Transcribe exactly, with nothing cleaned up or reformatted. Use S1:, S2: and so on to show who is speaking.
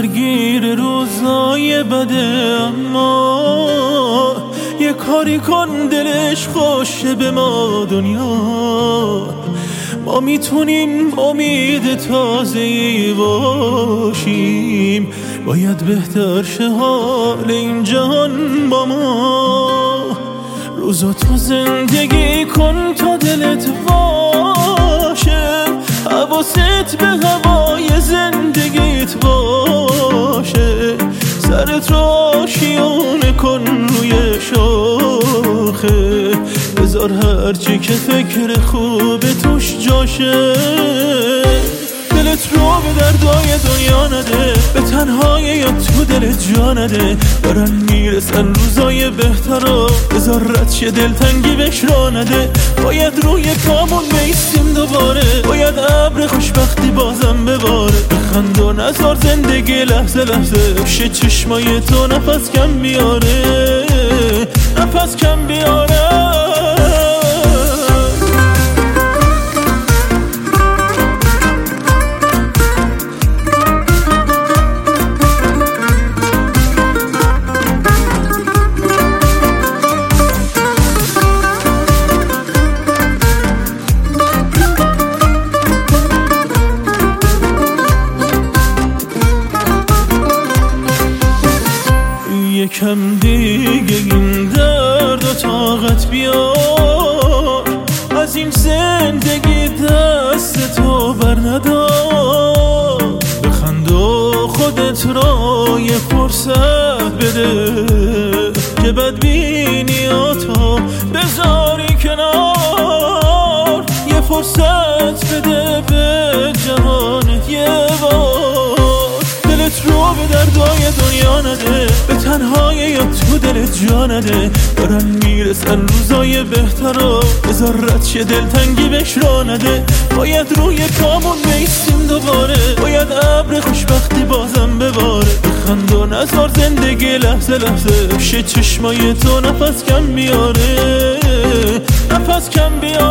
S1: بگیر روزای بده، اما یه کاری کن دلش خوشه به ما دنیا. ما میتونیم امید تازه‌ای باشیم، باید بهتر شه حال این جهان با ما. روزا تو زندگی کن تا دلت باشه، حواست به هوای زندگیت باشه. سرت رو آشیونه کن روی شاخه، بذار هرچی که فکر خوب توش جاشه. دلت رو به دردای دنیا نده، به تنهای یا تو دلت جا نده. دارن میرسن روزای بهترا، بذار رد شه دلتنگی بهش را نده. باید روی پامون بیستیم دوباره، باید ابر خوشبختی بازم بباره. بخند و نزار زندگی لحظه لحظه، شه چشمای تو نفس کم بیاره، نفس کم بیاره. یکم دیگه این درد و طاقت بیار، از این زندگی دست تو بر ندار. بخند و خودت را یه فرصت بده، که بدبینیاتو بذاری کنار. یه فرصت بده به جهانت یه بار. دلت رو به دردای دنیا نده، به تنهای یا تو دلت جا نده. دارن میرسن روزای بهترا، بذار رد شه دلتنگی بهش را نده. باید روی پامون بیستیم دوباره، باید ابر خوشبختی بازم بباره. بخند و نزار زندگی لحظه لحظه، شه چشمای تو نفس کم بیاره، نفس کم بیاره.